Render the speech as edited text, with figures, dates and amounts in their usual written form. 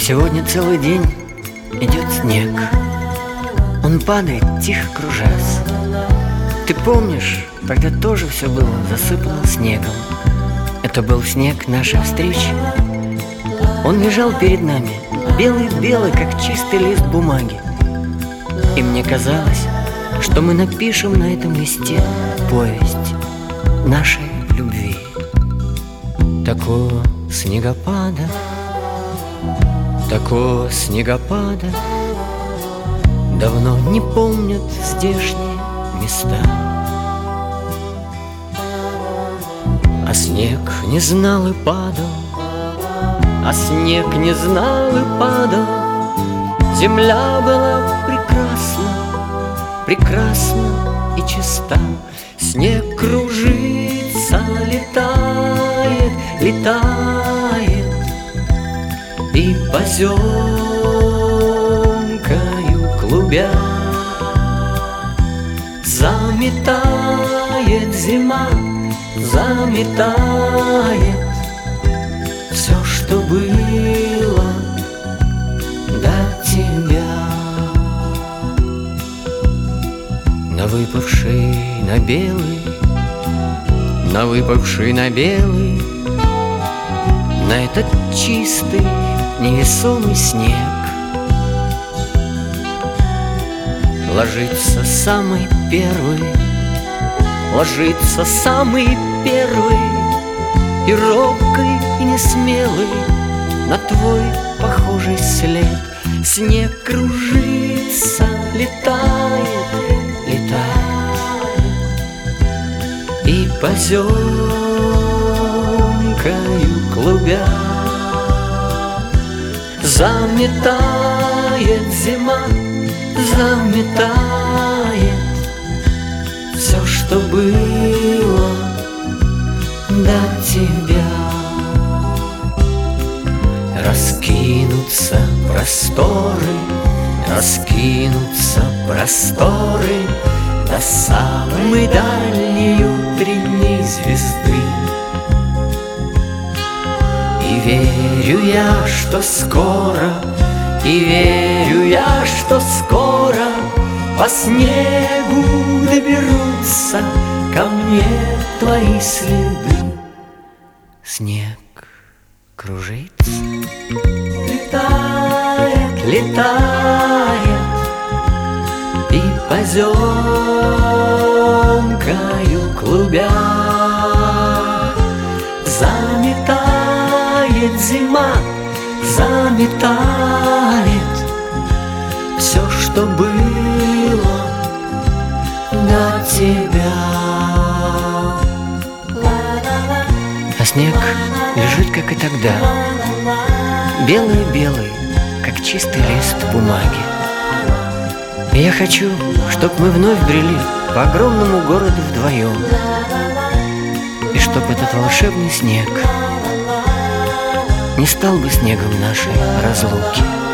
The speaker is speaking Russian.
Сегодня целый день идет снег. Он падает, тихо кружась. Ты помнишь, тогда тоже все было засыпано снегом. Это был снег нашей встречи. Он лежал перед нами, белый-белый, как чистый лист бумаги. И мне казалось, что мы напишем на этом листе повесть нашей любви. Такого снегопада давно не помнят здешние места. А снег не знал и падал, а снег не знал и падал. Земля была прекрасна и чиста. Снег кружится, летает и поземкою клубя заметает зима, заметает все, что было до тебя. На выпавший на белый, на этот чистый невесомый снег ложится самый первый, и робкий, и несмелый на твой похожий след. Снег кружится, летает и поземкою клубя заметает зима, заметает все, что было до тебя. Раскинутся просторы до самой дальней утренней звезды. И верю я, что скоро по снегу доберутся ко мне твои следы. Снег кружится, летает и поземкою клубя заметает зима, заметает все, что было до тебя. А снег лежит, как и тогда, белый-белый, как чистый лист бумаги. И я хочу, чтоб мы вновь брели по огромному городу вдвоем, и чтоб этот волшебный снег не стал бы снегом нашей разлуки.